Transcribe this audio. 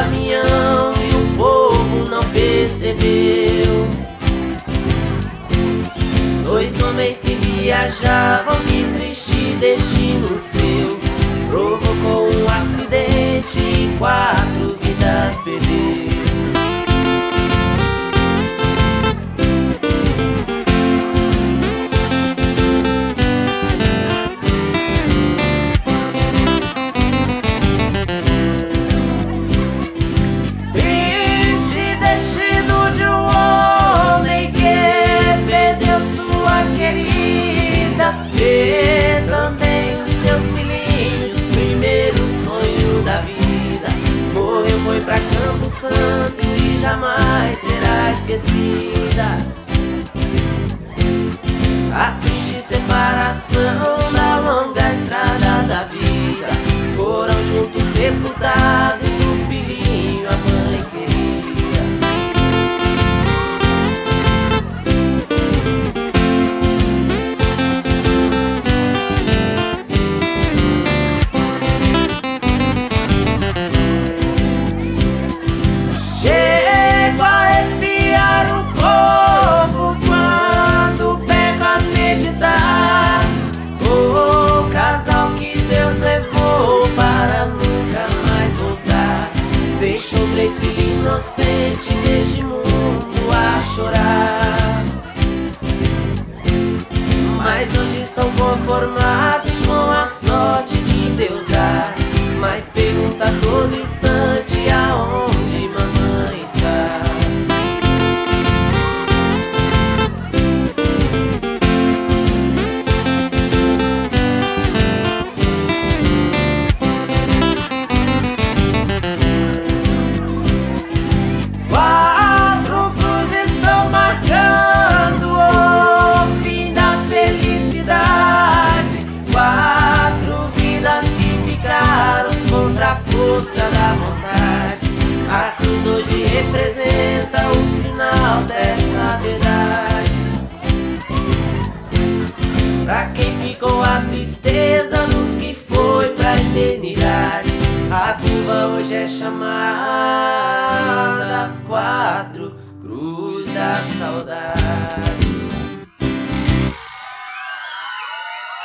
caminhão e o povo não percebeu. Dois homens que viajavam, que triste destino seu, provocou um acidente e 4 vidas perdeu. E também os seus filhinhos, primeiro sonho da vida. Morreu, foi pra Campo Santo e jamais será esquecida. A triste separação da longa estrada da vida. Foram juntos sepultados o filhinho, a mãe querida. Deixou 3 filhos inocentes neste mundo a chorar, mas hoje estão conformados com a sorte que Deus dá. Mas pergunta a todo instante aonde mamãe está. Força da vontade, a cruz hoje representa o sinal dessa verdade. Pra quem ficou a tristeza nos que foi pra eternidade, a curva hoje é chamada as 4 cruzes da saudade.